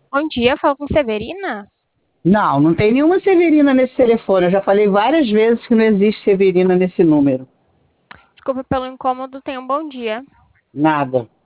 Bom dia, falo com Severina. Não, não tem nenhuma Severina nesse telefone. Eu já falei várias vezes que não existe Severina nesse número. Desculpa pelo incômodo, tenha um bom dia. Nada.